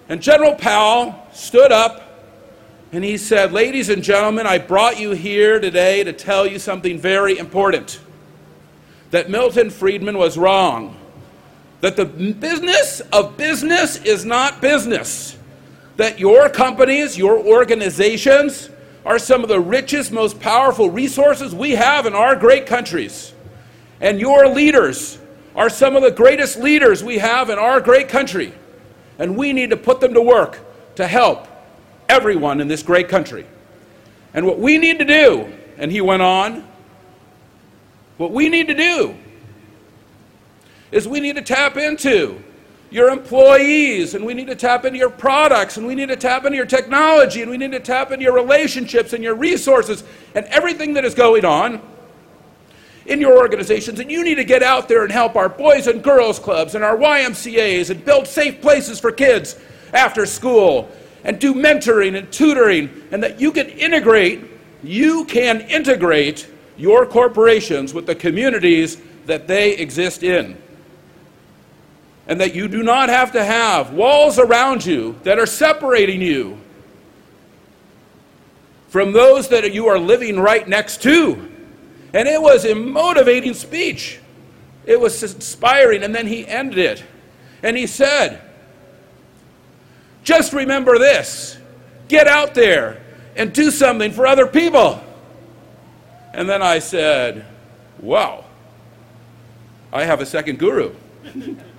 And General Powell stood up and he said, "Ladies and gentlemen, I brought you here today to tell you something very important. That Milton Friedman was wrong. That the business of business is not business. That your companies, your organizations, are some of the richest, most powerful resources we have in our great countries. And your leaders are some of the greatest leaders we have in our great country. And we need to put them to work to help everyone in this great country. And what we need to do," and he went on, "what we need to do is we need to tap into your employees, and we need to tap into your products, and we need to tap into your technology, and we need to tap into your relationships and your resources and everything that is going on in your organizations. And you need to get out there and help our Boys and Girls Clubs and our YMCAs and build safe places for kids after school and do mentoring and tutoring, and that you can integrate your corporations with the communities that they exist in. And that you do not have to have walls around you that are separating you from those that you are living right next to." And it was a motivating speech. It was inspiring. And then he ended it. And he said, "Just remember this. Get out there and do something for other people." And then I said, "Wow, I have a second guru."